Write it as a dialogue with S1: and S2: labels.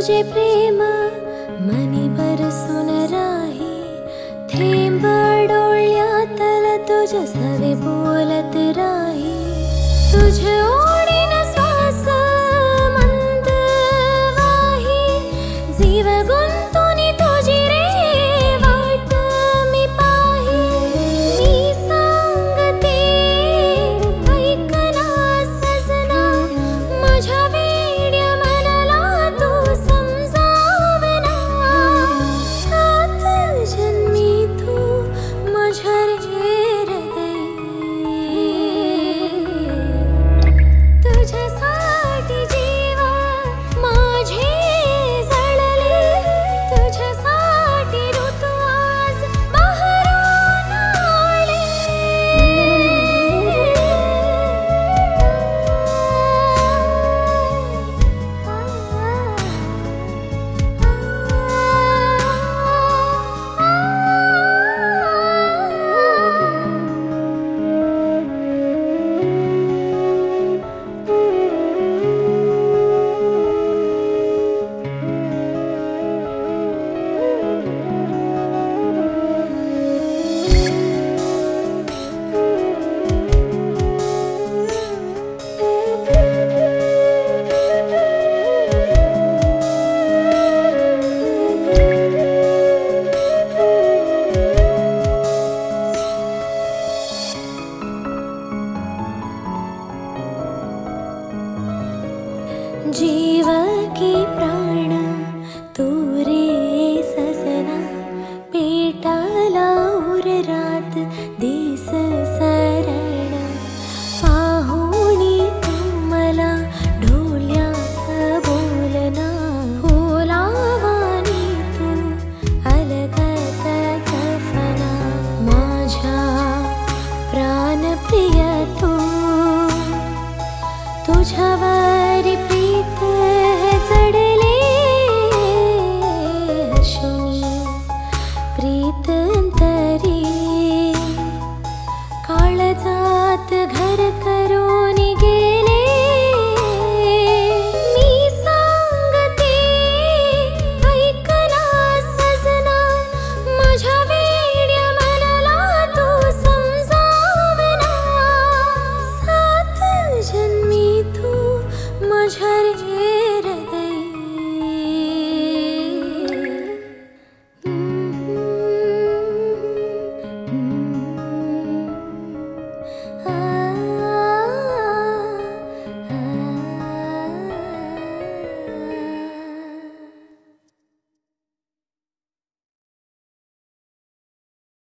S1: तुझे प्रेम मनी बरसून राही, थेंब डोळ्यातल तुझ सवे बोलत राही। तुझ ओढीन श्वास मंद वाही, जीव गुंतून तुझी रे वाट मी पाही। मी सांगते ऐकना सजना, माझ्या वेड्या मनाला तू समजावना। सात जन्मी तू माझ्या रे हृदयी, तुझ्यासाठी जीव माझे जळले, तुझ्यासाठी ऋतू आज बहरून आले। जीव की प्राण तू रे सजना, पेटाला उर रात दिस सरण। पाहुणी तू मला ढोल्यात बोलना, ओलावानी तू अलगत जफना। माझ्या प्राणप्रिय तू तुझ्यावर